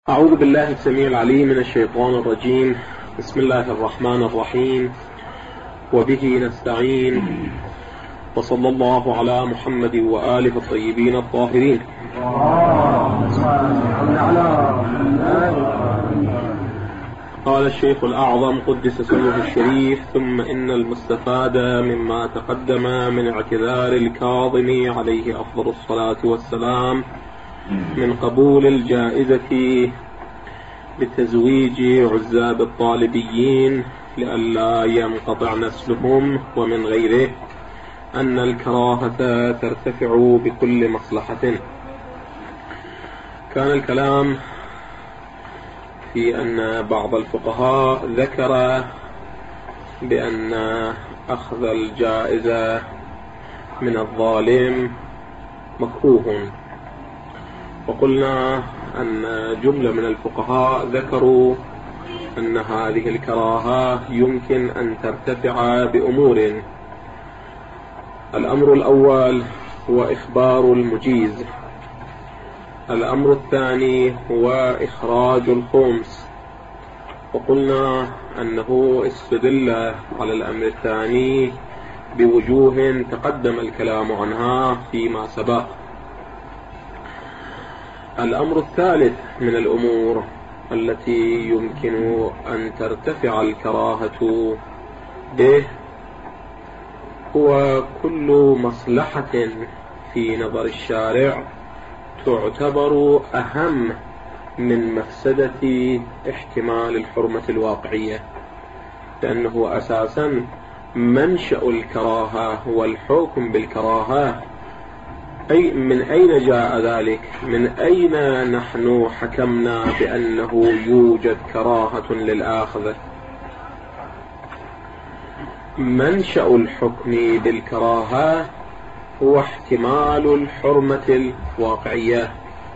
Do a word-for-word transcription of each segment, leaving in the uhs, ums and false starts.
أعوذ بالله السميع العليم من الشيطان الرجيم. بسم الله الرحمن الرحيم، وبه نستعين، وصلى الله على محمد وآله الطيبين الطاهرين. قال الشيخ الأعظم قدس سره الشريف: ثم إن المستفاد مما تقدم من اعتذار الكاظم عليه أفضل الصلاة والسلام من قبول الجائزة بتزويج عزاب الطالبيين لئلا ينقطع نسلهم ومن غيره أن الكراهة ترتفع بكل مصلحة. كان الكلام في أن بعض الفقهاء ذكر بأن أخذ الجائزة من الظالم مكروه، وقلنا أن جملة من الفقهاء ذكروا أن هذه الكراهة يمكن أن ترتفع بأمور. الأمر الأول هو إخبار المجيز، الأمر الثاني هو إخراج الخمس، وقلنا أنه استدل على الأمر الثاني بوجوه تقدم الكلام عنها فيما سبق. الأمر الثالث من الأمور التي يمكن أن ترتفع الكراهة به هو كل مصلحة في نظر الشارع تعتبر أهم من مفسدة احتمال الحرمة الواقعية، لأنه أساسا منشأ الكراهة هو الحكم بالكراهة. أي من أين جاء ذلك؟ من أين نحن حكمنا بأنه يوجد كراهة للآخذ؟ منشأ الحكم بالكراهة هو احتمال الحرمة الواقعية،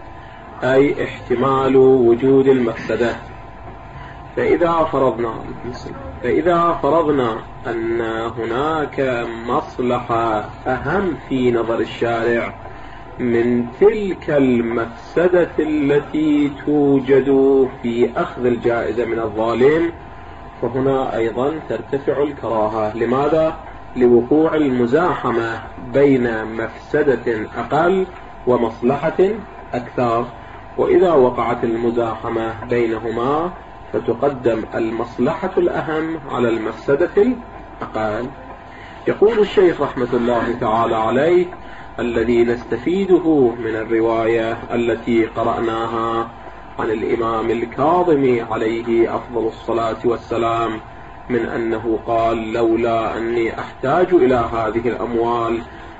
أي احتمال وجود المفسدة. فإذا فرضنا فإذا فرضنا أن هناك مصلحة أهم في نظر الشارع من تلك المفسدة التي توجد في أخذ الجائزة من الظالم، فهنا أيضا ترتفع الكراهة. لماذا؟ لوقوع المزاحمة بين مفسدة أقل ومصلحة أكثر، وإذا وقعت المزاحمة بينهما فتقدم المصلحة الأهم على المفسدة الأقل. يقول الشيخ رحمة الله تعالى عليه: الذي نستفيده من الرواية التي قرأناها عن الإمام الكاظم عليه أفضل الصلاة والسلام من أنه قال: لولا أني أحتاج إلى هذه الأموال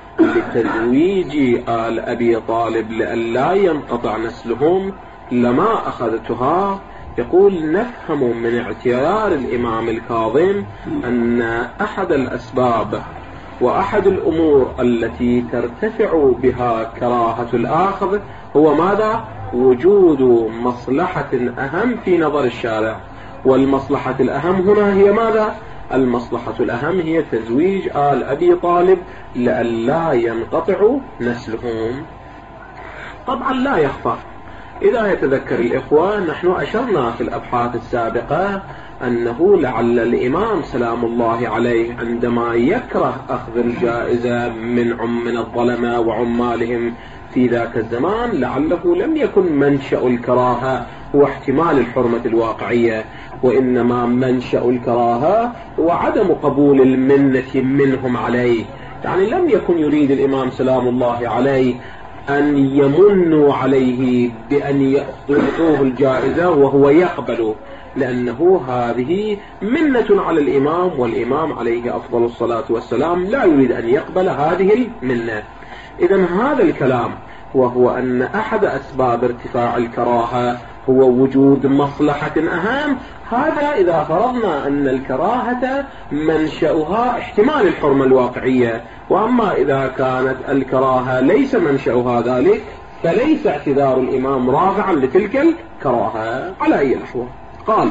لتزويج آل أبي طالب لئلا ينقطع نسلهم لما أخذتها. يقول: نفهم من اعتيار الإمام الكاظم أن أحد الأسباب وأحد الأمور التي ترتفع بها كراهة الآخذ هو ماذا؟ وجود مصلحة أهم في نظر الشارع. والمصلحة الأهم هنا هي ماذا؟ المصلحة الأهم هي تزويج آل أبي طالب لئلا ينقطع نسلهم. طبعا لا يخفى، إذا يتذكر الإخوة نحن أشرنا في الأبحاث السابقة أنه لعل الإمام سلام الله عليه عندما يكره أخذ الجائزة من عم من الظلمة وعمالهم في ذاك الزمان لعله لم يكن منشأ الكراهة هو احتمال الحرمة الواقعية، وإنما منشأ الكراهة هو عدم قبول المنة منهم عليه. يعني لم يكن يريد الإمام سلام الله عليه أن يمنوا عليه بأن يعطوه الجائزة وهو يقبل، لأنه هذه منة على الإمام، والإمام عليه أفضل الصلاة والسلام لا يريد أن يقبل هذه المنة. إذن هذا الكلام وهو أن أحد أسباب ارتفاع الكراهة هو وجود مصلحة أهم. هذا إذا فرضنا أن الكراهة منشأها احتمال الحرمة الواقعية. وأما إذا كانت الكراهة ليس منشأها ذلك فليس اعتذار الإمام رافعا لتلك الكراهة على أي الأحوال. قال: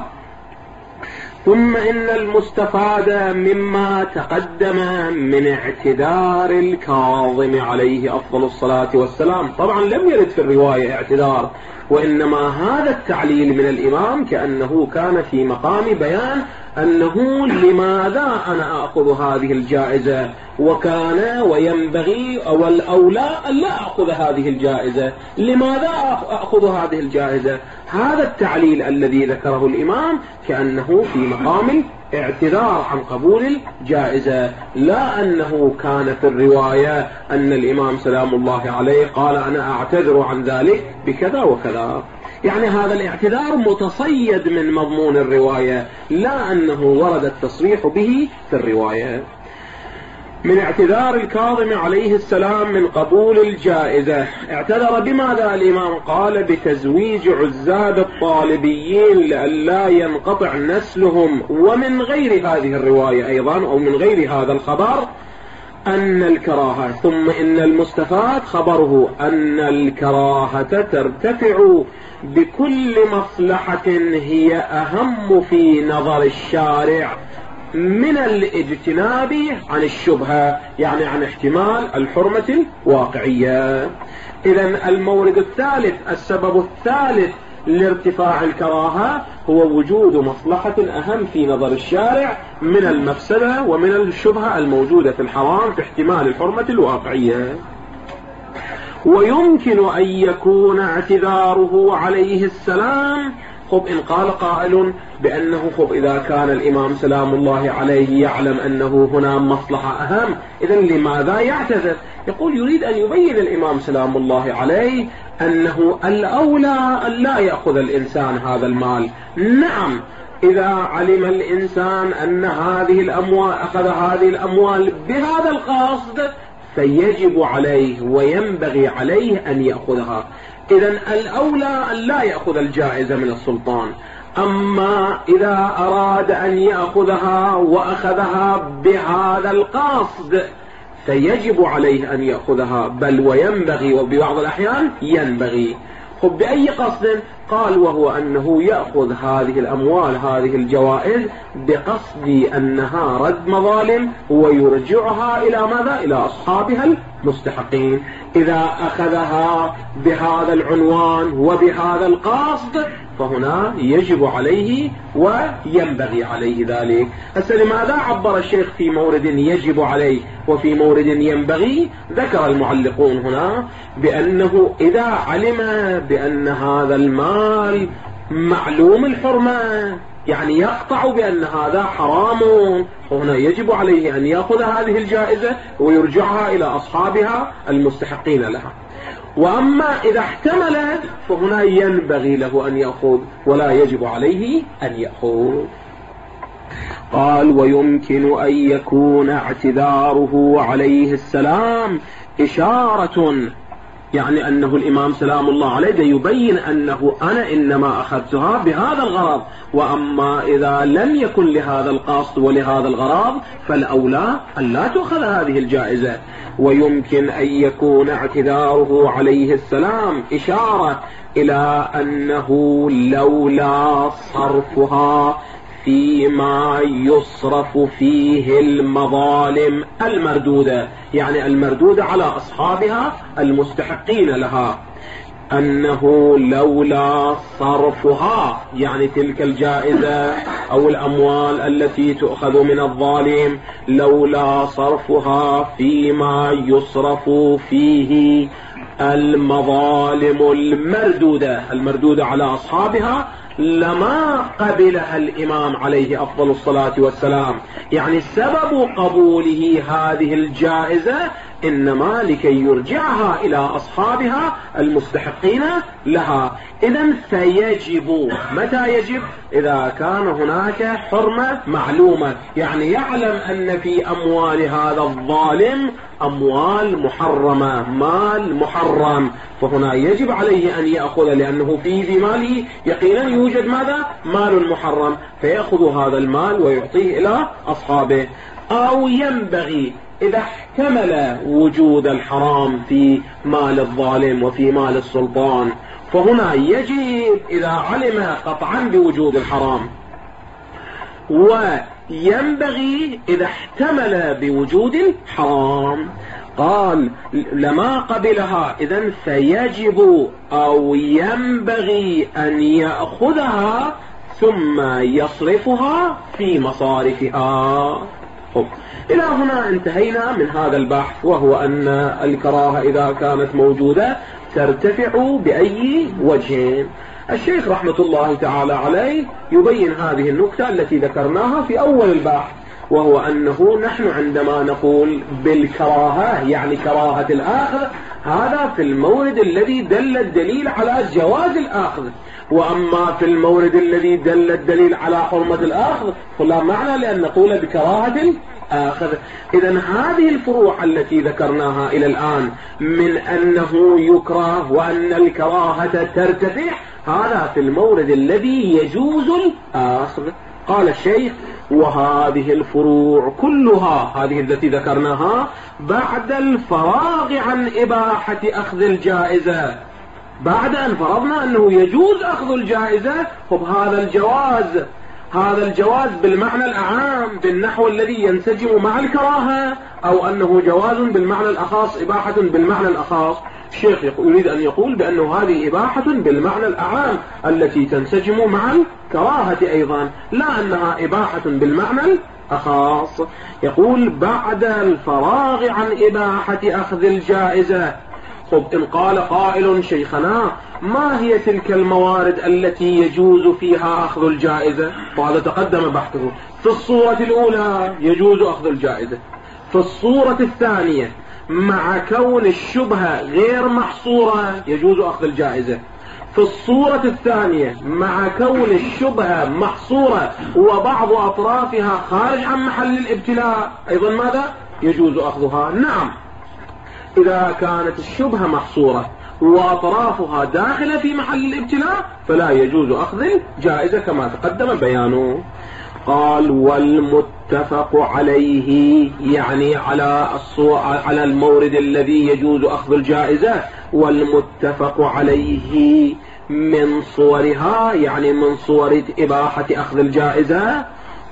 ثم إن المستفاد مما تقدم من اعتذار الكاظم عليه أفضل الصلاة والسلام. طبعا لم يرد في الرواية اعتذار، وإنما هذا التعليل من الإمام كأنه كان في مقام بيان أنه لماذا أنا أخذ هذه الجائزة، وكان وينبغي أو الأولى أن لا أخذ هذه الجائزة. لماذا أخذ هذه الجائزة؟ هذا التعليل الذي ذكره الإمام كأنه في مقام اعتذار عن قبول الجائزة، لا أنه كان في الرواية أن الإمام سلام الله عليه قال أنا أعتذر عن ذلك بكذا وكذا. يعني هذا الاعتذار متصيد من مضمون الرواية، لا أنه ورد التصريح به في الرواية. من اعتذار الكاظم عليه السلام من قبول الجائزة، اعتذر بماذا الإمام؟ قال بتزويج عزاب الطالبيين لئلا ينقطع نسلهم. ومن غير هذه الرواية أيضا أو من غير هذا الخبر أن الكراهة، ثم إن المستفاد خبره أن الكراهة ترتفع بكل مصلحة هي أهم في نظر الشارع من الاجتناب عن الشبهة، يعني عن احتمال الحرمة الواقعية. إذن المورد الثالث، السبب الثالث لارتفاع الكراهة هو وجود مصلحة أهم في نظر الشارع من المفسدة ومن الشبهة الموجودة في الحرام في احتمال الحرمة الواقعية. ويمكن أن يكون اعتذاره عليه السلام، خب إن قال قائل بأنه خب إذا كان الإمام سلام الله عليه يعلم أنه هنا مصلحة أهم، إذن لماذا يعتذر؟ يقول يريد أن يبين الإمام سلام الله عليه أنه الأولى أن لا يأخذ الإنسان هذا المال. نعم، إذا علم الإنسان أن هذه الأموال أخذ هذه الأموال بهذا القصد فيجب عليه وينبغي عليه أن يأخذها. إذن الأولى أن لا يأخذ الجائزة من السلطان. أما إذا أراد أن يأخذها وأخذها بهذا القصد فيجب عليه أن يأخذها، بل وينبغي وببعض الأحيان ينبغي. خب بأي قصد؟ قال وهو أنه يأخذ هذه الأموال هذه الجوائز بقصد أنها رد مظالم ويرجعها إلى ماذا؟ إلى أصحابها المستحقين. إذا أخذها بهذا العنوان وبهذا القصد فهنا يجب عليه وينبغي عليه ذلك. هسه لماذا عبر الشيخ في مورد يجب عليه وفي مورد ينبغي؟ ذكر المعلقون هنا بأنه إذا علم بأن هذا المال معلوم الحرمة، يعني يقطع بأن هذا حرام، وهنا يجب عليه أن يأخذ هذه الجائزة ويرجعها إلى أصحابها المستحقين لها. وأما إذا احتمل فهنا ينبغي له أن يأخذ ولا يجب عليه أن يأخذ. قال ويمكن أن يكون اعتذاره عليه السلام إشارة، يعني أنه الإمام سلام الله عليه يبين أنه أنا إنما أخذتها بهذا الغرض، وأما إذا لم يكن لهذا القصد ولهذا الغرض فالأولى أن لا تؤخذ هذه الجائزة. ويمكن أن يكون اعتذاره عليه السلام إشارة إلى أنه لولا صرفها فيما يصرف فيه المظالم المردودة، يعني المردودة على أصحابها المستحقين لها، أنه لولا صرفها يعني تلك الجائزة أو الأموال التي تؤخذ من الظالم لولا صرفها فيما يصرف فيه المظالم المردودة المردودة على أصحابها لما قبلها الإمام عليه أفضل الصلاة والسلام. يعني سبب قبوله هذه الجائزة إنما لكي يرجعها إلى أصحابها المستحقين لها. إذن فيجب، متى يجب؟ إذا كان هناك حرمة معلومة، يعني يعلم أن في أموال هذا الظالم أموال محرمة، مال محرم، فهنا يجب عليه أن يأخذ، لأنه في ذي ماله يقينا يوجد ماذا؟ مال محرم، فيأخذ هذا المال ويعطيه إلى أصحابه. أو ينبغي إذا احتمل وجود الحرام في مال الظالم وفي مال السلطان، فهنا يجب إذا علم قطعا بوجود الحرام، وينبغي إذا احتمل بوجود الحرام. قال لما قبلها، إذن فيجب أو ينبغي أن يأخذها ثم يصرفها في مصارفها. خب. إلى هنا انتهينا من هذا البحث، وهو أن الكراهة إذا كانت موجودة ترتفع بأي وجه. الشيخ رحمة الله تعالى عليه يبين هذه النكتة التي ذكرناها في أول البحث، وهو أنه نحن عندما نقول بالكراهة يعني كراهة الآخذ، هذا في المورد الذي دل الدليل على جواز الآخذ، وأما في المورد الذي دل الدليل على حرمة الآخذ فلا معنى لأن نقول بكراهة الآخذ. إذن هذه الفروع التي ذكرناها إلى الآن من أنه يكره وأن الكراهة ترتفع، هذا في المورد الذي يجوز الآخذ. قال الشيخ: وهذه الفروع كلها، هذه التي ذكرناها، بعد الفراغ عن إباحة أخذ الجائزة، بعد أن فرضنا أنه يجوز أخذ الجائزة. خب هذا الجواز، هذا الجواز بالمعنى الأعام بالنحو الذي ينسجم مع الكراهة، أو أنه جواز بالمعنى الأخص، إباحة بالمعنى الأخص. الشيخ يريد أن يقول بأنه هذه إباحة بالمعنى الأعام التي تنسجم مع الكراهة أيضا، لا أنها إباحة بالمعنى الأخص. يقول: بعد الفراغ عن إباحة أخذ الجائزة. خب، إن قال قائل: شيخنا ما هي تلك الموارد التي يجوز فيها أخذ الجائزة؟ وهذا تقدم بحثه. في الصورة الأولى يجوز أخذ الجائزة، في الصورة الثانية مع كون الشبهة غير محصورة يجوز أخذ الجائزة، في الصورة الثانية مع كون الشبهة محصورة وبعض أطرافها خارج عن محل الابتلاء أيضا ماذا؟ يجوز أخذها. نعم، إذا كانت الشبهة محصورة وأطرافها داخلة في محل الابتلاء فلا يجوز أخذ الجائزة كما تقدم بيانه. قال: والمتفق عليه، يعني على على المورد الذي يجوز أخذ الجائزة، والمتفق عليه من صورها، يعني من صور إباحة أخذ الجائزة،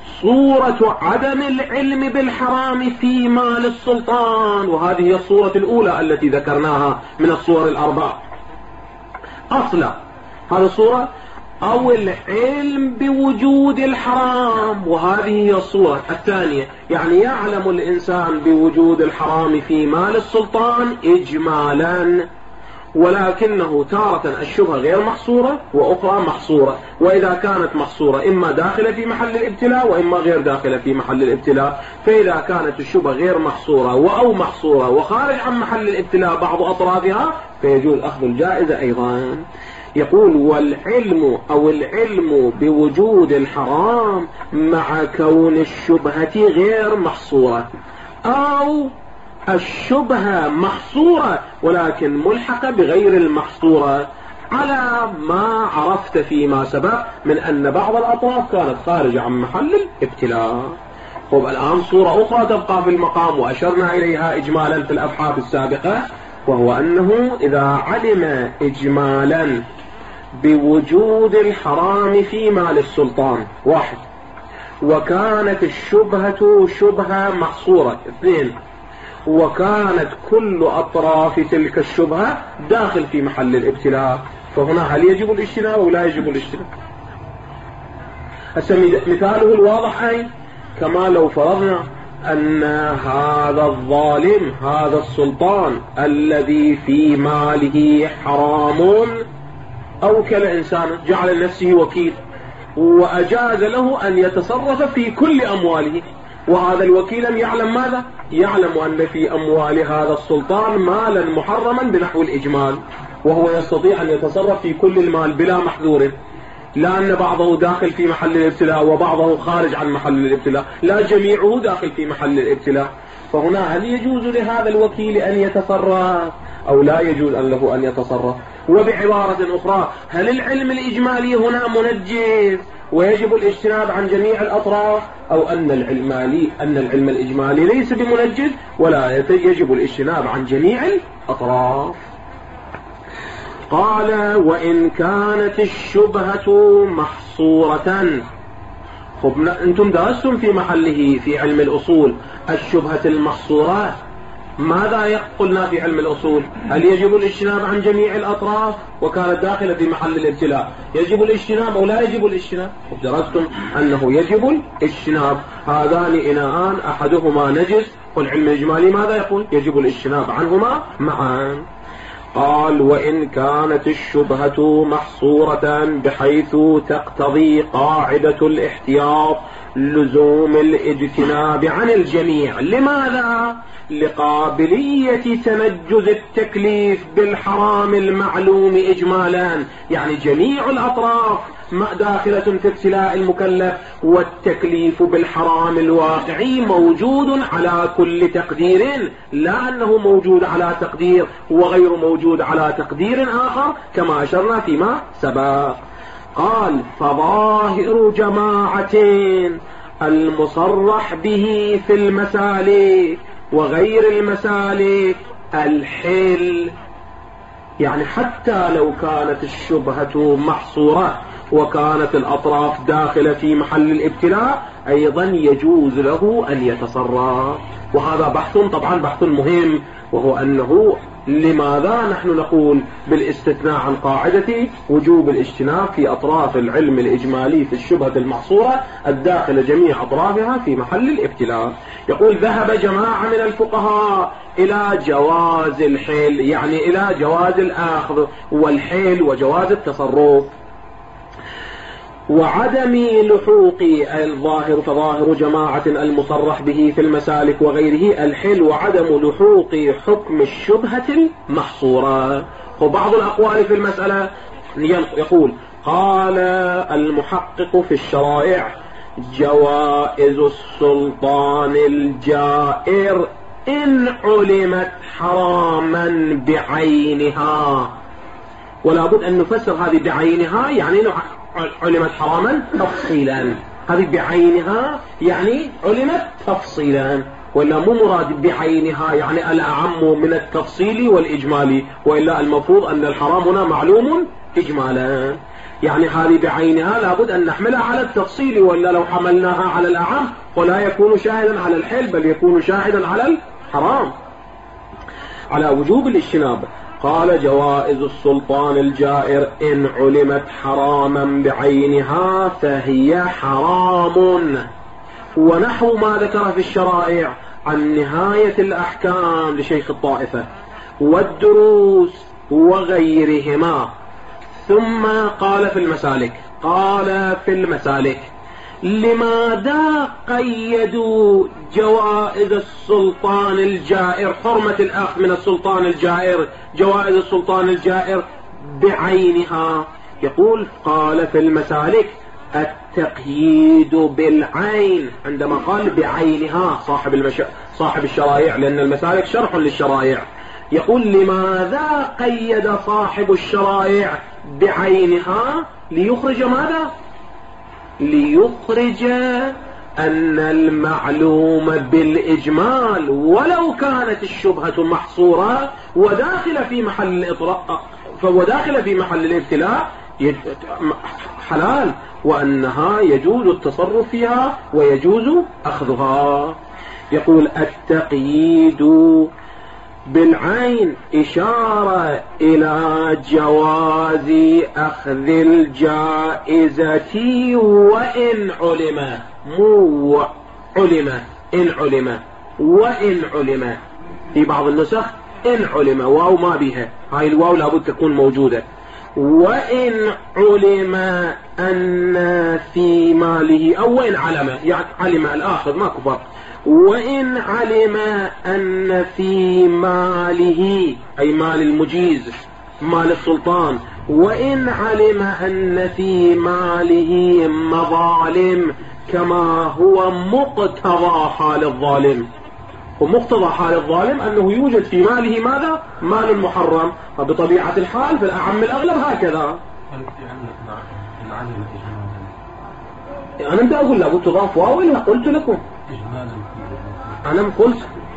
صورة عدم العلم بالحرام في مال السلطان. وهذه هي الصورة الأولى التي ذكرناها من الصور الأربع. أصلا هذه الصورة، أو العلم بوجود الحرام، وهذه هي الصورة الثانية، يعني يعلم الإنسان بوجود الحرام في مال السلطان إجمالا، ولكنه تارة الشبهة غير محصورة وأخرى محصورة، وإذا كانت محصورة إما داخلة في محل الابتلاء وإما غير داخلة في محل الابتلاء. فإذا كانت الشبهة غير محصورة أو محصورة وخارج عن محل الابتلاء بعض أطرافها فيجوز أخذ الجائزة أيضا. يقول: والعلم أو العلم بوجود الحرام مع كون الشبهة غير محصورة، أو الشبهة محصورة ولكن ملحقة بغير المحصورة، على ما عرفت فيما سبق من أن بعض الأطراف كانت خارجة عن محل الابتلاء. طب الآن صورة أخرى تبقى في المقام وأشرنا إليها إجمالا في الأبحاث السابقة، وهو أنه إذا علم إجمالا بوجود الحرام في مال السلطان، واحد، وكانت الشبهة شبهة محصورة، اثنين، وكانت كل أطراف تلك الشبهة داخل في محل الابتلاء، فهنا هل يجب الاجتناب أو لا يجب الاجتناب؟ مثاله الواضح أي كما لو فرضنا أن هذا الظالم، هذا السلطان الذي في ماله حرام، أوكل إنسان جعل نفسه وكيل وأجاز له أن يتصرف في كل أمواله، وهذا الوكيل يعلم ماذا؟ يعلم أن في أموال هذا السلطان مالا محرما بنحو الإجمال، وهو يستطيع أن يتصرف في كل المال بلا محذور، لا أن بعضه داخل في محل الابتلاء وبعضه خارج عن محل الابتلاء، لا جميعه داخل في محل الابتلاء. فهنا هل يجوز لهذا الوكيل أن يتصرف أو لا يجوز أن له أن يتصرف؟ وبعبارة أخرى، هل العلم الإجمالي هنا منجز ويجب الاجتناب عن جميع الأطراف، أو أن العلم أن العلم الإجمالي ليس بمنجز ولا يجب الاجتناب عن جميع الأطراف؟ قال: وإن كانت الشبهة محصورة. خب أنتم درستم في محله في علم الأصول الشبهة المحصورة ماذا قلنا في علم الأصول؟ هل يجب الاجتناب عن جميع الأطراف وكانت داخلة في محل الابتلاء؟ يجب الاجتناب أو لا يجب الاجتناب؟ درستم أنه يجب الاجتناب. هذان إناءان أحدهما نجس، والعلم الإجمالي ماذا يقول؟ يجب الاجتناب عنهما معا. قال: وإن كانت الشبهة محصورة بحيث تقتضي قاعدة الاحتياط لزوم الاجتناب عن الجميع. لماذا؟ لقابلية تنجز التكليف بالحرام المعلوم إجمالا، يعني جميع الأطراف داخلة في ابتلاء المكلف، والتكليف بالحرام الواقعي موجود على كل تقدير، لا أنه موجود على تقدير وغير موجود على تقدير آخر كما أشرنا فيما سبق. قال: فظاهر جماعة المصرح به في المسالك وغير المسالك الحل، يعني حتى لو كانت الشبهة محصورة وكانت الأطراف داخلة في محل الابتلاء أيضا يجوز له أن يتصرف. وهذا بحث طبعا بحث مهم، وهو أنه لماذا نحن نقول بالاستثناء عن قاعدة وجوب الاجتناب في أطراف العلم الإجمالي في الشبهة المحصورة الداخل جميع أطرافها في محل الابتلاء. يقول: ذهب جماعة من الفقهاء إلى جواز الحيل، يعني إلى جواز الأخذ والحيل وجواز التصرف، وعدم لحوق الظاهر. فظاهر جماعة المصرح به في المسالك وغيره الحل وعدم لحوق حكم الشبهة المحصورة. وبعض الأقوال في المسألة يقول: قال المحقق في الشرائع: جوائز السلطان الجائر إن علمت حراما بعينها. ولا بد أن نفسر هذه بعينها، يعني علمت حراما تفصيلا. هذه بعينها يعني علمت تفصيلا، ولا مو مراد بعينها يعني الأعم من التفصيل والإجمالي، وإلا المفروض أن الحرام هنا معلوم إجمالا. يعني هذه بعينها لابد أن نحملها على التفصيل، ولا لو حملناها على الأعم ولا يكون شاهدا على الحل بل يكون شاهدا على الحرام، على وجوب الاجتناب. قال: جوائز السلطان الجائر إن علمت حراما بعينها فهي حرام. ونحو ما ذكر في الشرائع عن نهاية الأحكام لشيخ الطائفة والدروس وغيرهما. ثم قال في المسالك قال في المسالك لماذا قيدوا جوائز السلطان الجائر، حرمة الأخذ من السلطان الجائر، جوائز السلطان الجائر بعينها؟ يقول: قال في المسالك التقييد بالعين، عندما قال بعينها صاحب المش... صاحب الشرائع، لأن المسالك شرح للشرائع. يقول: لماذا قيد صاحب الشرائع بعينها؟ ليخرج ماذا؟ ليخرج أن المعلوم بالإجمال ولو كانت الشبهة محصورة وداخل في محل الإطراء وداخل في محل الابتلاء حلال، وأنها يجوز التصرف فيها ويجوز أخذها. يقول: التقييد بالعين إشارة إلى جواز أخذ الجائزة وإن علم، مو علم، إن علم، وإن علم. في بعض النسخ إن علم واو ما بها، هاي الواو لابد تكون موجودة. وإن علم أن في ماله، أو وإن علم، يعني علم الآخذ ماكو فرق. وإن علم أن في ماله أي مال المجيز مال السلطان، وإن علم أن في ماله مظالم كما هو مقتضى حال الظالم. ومقتضى حال الظالم أنه يوجد في ماله ماذا؟ مال محرم، فبطبيعة الحال في الأعم الأغلب هكذا. أنا بدي أقول لابد تضاف واو، إلا قلت لكم أنا قلت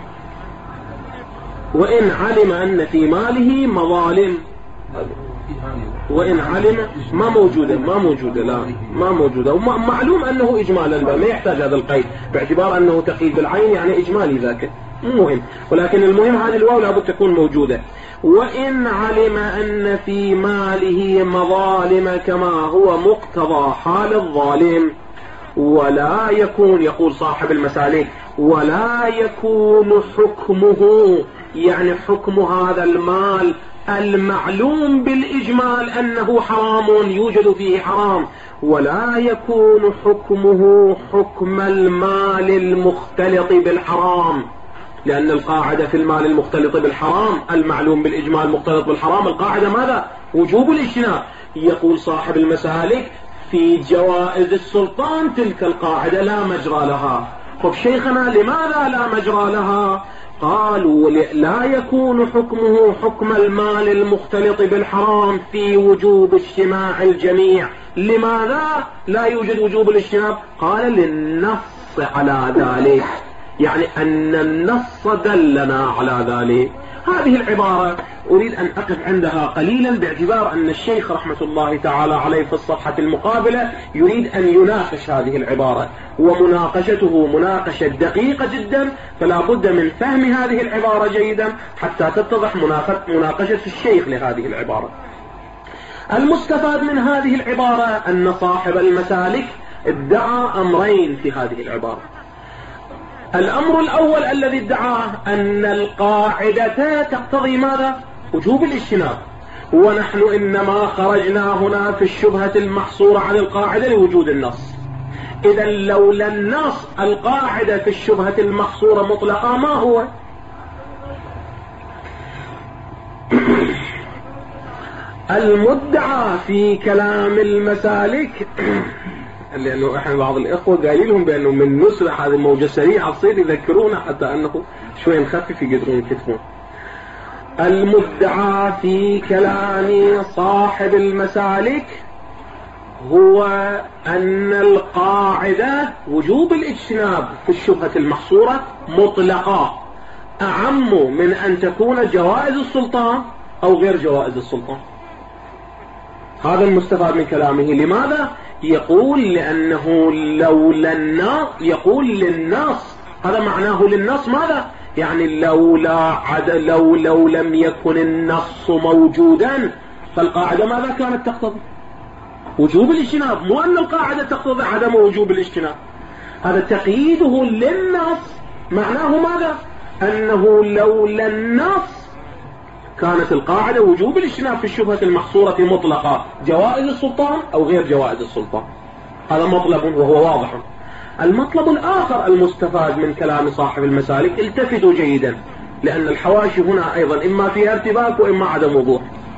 وإن علم أن في ماله مظالم، وإن علم ما موجودة ما موجودة لا ما موجودة، ومعلوم أنه إجمالا ما يحتاج هذا القيد، باعتبار أنه تقييد بالعين يعني إجمالي ذاك، مهم، ولكن المهم هذه الواو لابد تكون موجودة. وإن علم أن في ماله مظالم كما هو مقتضى حال الظالم، ولا يكون، يقول صاحب المسالك، ولا يكون حكمه، يعني حكم هذا المال المعلوم بالإجمال أنه حرام، يوجد فيه حرام، ولا يكون حكمه حكم المال المختلط بالحرام، لأن القاعدة في المال المختلط بالحرام المعلوم بالإجمال مختلط بالحرام، القاعدة ماذا؟ وجوب الاجتناب. يقول صاحب المسالك في جوائز السلطان تلك القاعدة لا مجرى لها. خب شيخنا لماذا لا مجرى لها؟ قالوا لا يكون حكمه حكم المال المختلط بالحرام في وجوب اجتماع الجميع. لماذا لا يوجد وجوب الاجتناب؟ قال للنص على ذلك، يعني أن النص دلنا على ذلك. هذه العبارة أريد أن أقف عندها قليلا، باعتبار أن الشيخ رحمة الله تعالى عليه في الصفحة المقابلة يريد أن يناقش هذه العبارة، ومناقشته مناقشة دقيقة جدا، فلا بد من فهم هذه العبارة جيدا حتى تتضح مناقشة الشيخ لهذه العبارة. المستفاد من هذه العبارة أن صاحب المسالك ادعى أمرين في هذه العبارة. الأمر الأول الذي ادعاه أن القاعدة تقتضي ماذا؟ وجوب الاجتناب، ونحن إنما خرجنا هنا في الشبهة المحصورة عن القاعدة لوجود النص. إذا لولا النص القاعدة في الشبهة المحصورة مطلقة ما هو؟ المدعى في كلام المسالك لأنه إحنا بعض الإخوة قايل لهم بأنه من نسرح هذه الموجة سريعة تصير يذكرونا حتى أنه شوي نخفف يقدرون يكتبون. المدعى في كلام صاحب المسالك هو أن القاعدة وجوب الاجتناب في الشبهة المحصورة مطلقة، أعم من أن تكون جوائز السلطان أو غير جوائز السلطان. هذا المستفاد من كلامه. لماذا؟ يقول لأنه لولا النص، يقول للنص، هذا معناه للنص ماذا؟ يعني لولا عد لو لو لم يكن النص موجودا فالقاعدة ماذا كانت تقتضي؟ وجوب الاجتناب، مو أن القاعدة تقتضي عدم وجوب الاجتناب. هذا تقييده للنص معناه ماذا؟ أنه لولا النص كانت القاعدة وجوب الاجتناب في الشبهة المحصورة مطلقة، جوائز السلطان أو غير جوائز السلطان. هذا مطلب وهو واضح. المطلب الآخر المستفاد من كلام صاحب المسالك، التفتوا جيدا لأن الحواشي هنا أيضا إما فيها ارتباك وإما عدم وضوح،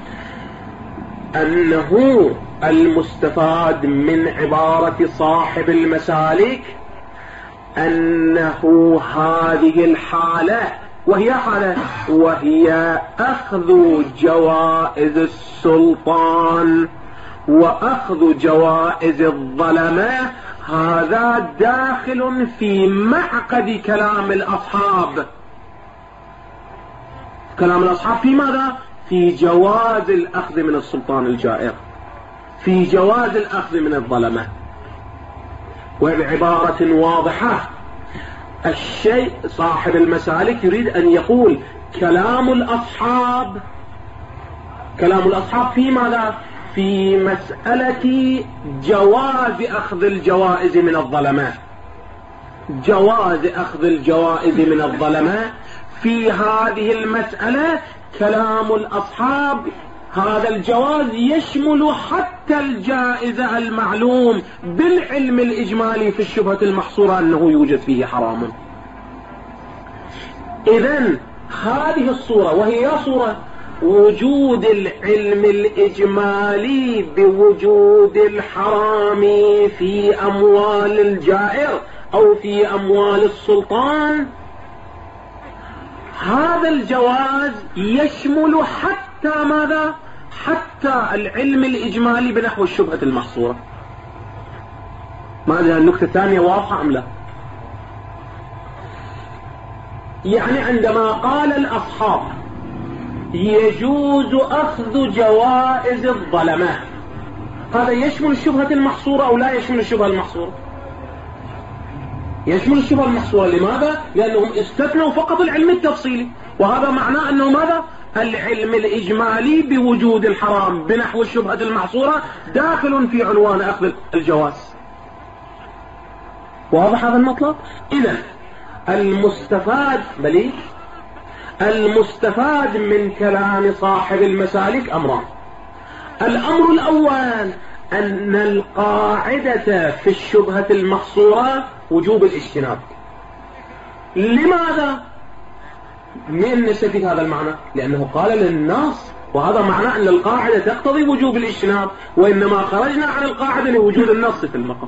أنه المستفاد من عبارة صاحب المسالك أنه هذه الحالة وهي حالة وهي أخذ جوائز السلطان وأخذ جوائز الظلمة، هذا داخل في معقد كلام الأصحاب. كلام الأصحاب في ماذا؟ في جواز الأخذ من السلطان الجائر، في جواز الأخذ من الظلمة. وبعبارة واضحة الشيء صاحب المسالك يريد أن يقول كلام الأصحاب، كلام الأصحاب في ماذا؟ في مسألة جواز أخذ الجوائز من الظلمات، جواز أخذ الجوائز من الظلمات. في هذه المسألة كلام الأصحاب هذا الجواز يشمل حتى الجائزة المعلوم بالعلم الإجمالي في الشبهة المحصورة أنه يوجد فيه حرام. إذن هذه الصورة وهي صورة وجود العلم الإجمالي بوجود الحرام في أموال الجائر أو في أموال السلطان، هذا الجواز يشمل حتى ماذا؟ حتى العلم الإجمالي بنحو الشبهة المحصورة. ماذا النقطة الثانية واضحة أم لا؟ يعني عندما قال الأصحاب يجوز أخذ جوائز الظلمات، هذا يشمل الشبهة المحصورة أو لا يشمل الشبهة المحصورة؟ يشمل الشبهة المحصورة. لماذا؟ لأنهم استثنوا فقط العلم التفصيلي، وهذا معناه أنه ماذا؟ العلم الإجمالي بوجود الحرام بنحو الشبهة المحصورة داخل في عنوان أخذ الجواز. واضح هذا المطلب؟ إذن المستفاد بلي المستفاد من كلام صاحب المسالك أمران. الأمر الأول أن القاعدة في الشبهة المحصورة وجوب الاجتناب. لماذا؟ من نستفيد هذا المعنى؟ لأنه قال للناس، وهذا معناه أن القاعدة تقتضي وجوب الاجتناب، وإنما خرجنا عن القاعدة لوجود النص في المقام.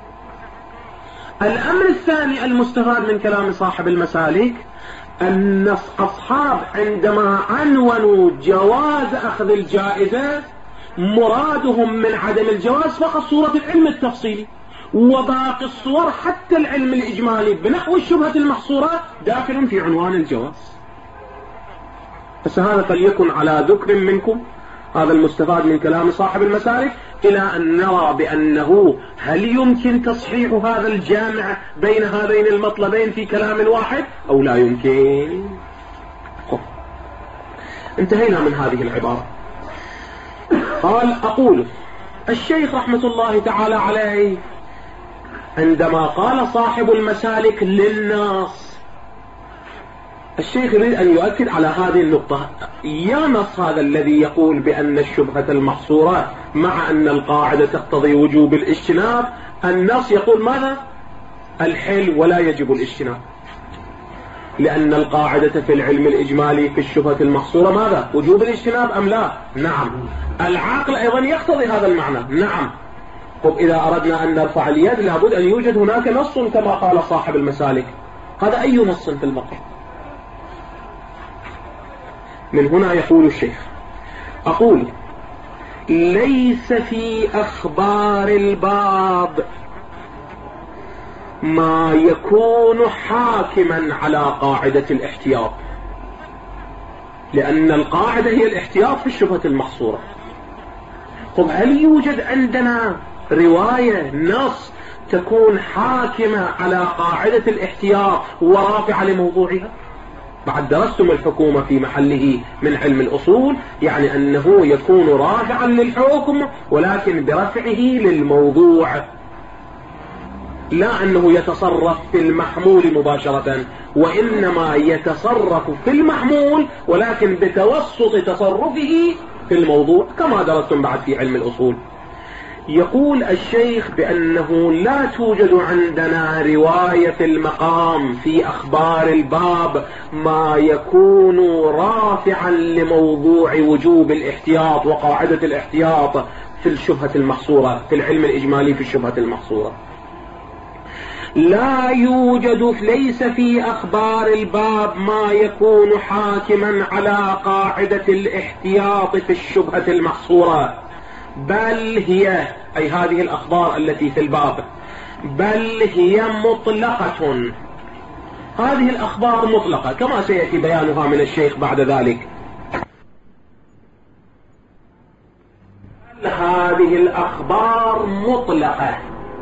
الأمر الثاني المستفاد من كلام صاحب المسالك أن أصحاب عندما عنونوا جواز أخذ الجائزة مرادهم من عدم الجواز فقط صورة العلم التفصيلي، وباقي الصور حتى العلم الإجمالي بنحو الشبهة المحصورة داخل في عنوان الجواز. بس هذا فليكن على ذكر منكم، هذا المستفاد من كلام صاحب المسالك، إلى أن نرى بأنه هل يمكن تصحيح هذا الجامع بين هذين المطلبين في كلام واحد أو لا يمكن. انتهينا من هذه العبارة. قال أقول الشيخ رحمة الله تعالى عليه عندما قال صاحب المسالك للناس، الشيخ يريد أن يؤكد على هذه النقطة. يا نص هذا الذي يقول بأن الشبهة المحصورة مع أن القاعدة تقتضي وجوب الاجتناب، النص يقول ماذا؟ الحل ولا يجب الاجتناب، لأن القاعدة في العلم الإجمالي في الشبهة المحصورة ماذا؟ وجوب الاجتناب أم لا؟ نعم. العقل أيضا يقتضي هذا المعنى. نعم. طب إذا أردنا أن نرفع اليد لابد أن يوجد هناك نص كما قال صاحب المسالك. هذا أي نص في المقام؟ من هنا يقول الشيخ أقول ليس في أخبار الباب ما يكون حاكما على قاعدة الاحتياط، لأن القاعدة هي الاحتياط في الشبهة المحصورة. طب هل يوجد عندنا رواية نص تكون حاكمة على قاعدة الاحتياط ورافعة لموضوعها؟ بعد درستم الحكومة في محله من علم الأصول، يعني أنه يكون رافعا للحكم ولكن برفعه للموضوع، لا أنه يتصرف في المحمول مباشرة، وإنما يتصرف في المحمول ولكن بتوسط تصرفه في الموضوع كما درستم بعد في علم الأصول. يقول الشيخ بأنه لا توجد عندنا رواية في المقام في أخبار الباب ما يكون رافعا لموضوع وجوب الاحتياط وقاعدة الاحتياط في الشبهة المحصورة في العلم الإجمالي في الشبهة المحصورة. لا يوجد ليس في أخبار الباب ما يكون حاكما على قاعدة الاحتياط في الشبهة المحصورة، بل هي أي هذه الأخبار التي في الباب بل هي مطلقة. هذه الأخبار مطلقة كما سيأتي بيانها من الشيخ بعد ذلك. هذه الأخبار مطلقة،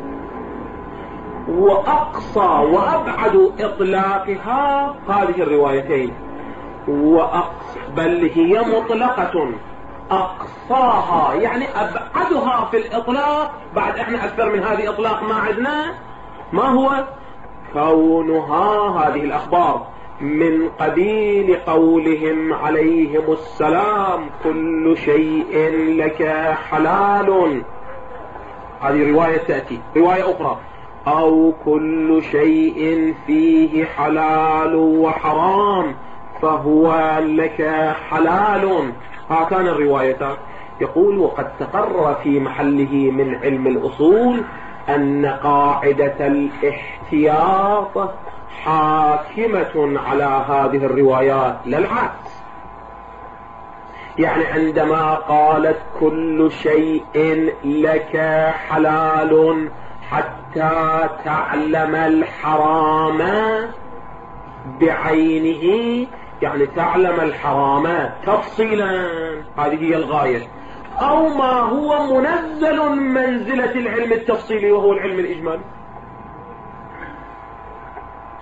وأقصى وأبعد إطلاقها هذه الروايتين، وأقصى بل هي مطلقة أقصاها يعني أبعدها في الإطلاق. بعد إحنا أكثر من هذه إطلاق ما عندنا، ما هو كونها هذه الأخبار من قبيل قولهم عليهم السلام كل شيء لك حلال. هذه رواية تأتي. رواية أخرى أو كل شيء فيه حلال وحرام فهو لك حلال. هاتان الروايتان. يقول وقد تقرر في محله من علم الأصول أن قاعدة الاحتياط حاكمة على هذه الروايات لا العكس. يعني عندما قالت كل شيء لك حلال حتى تعلم الحرام بعينه، يعني تعلم الحرام تفصيلا، هذه هي الغاية، أو ما هو منزل منزلة العلم التفصيلي وهو العلم الإجمالي.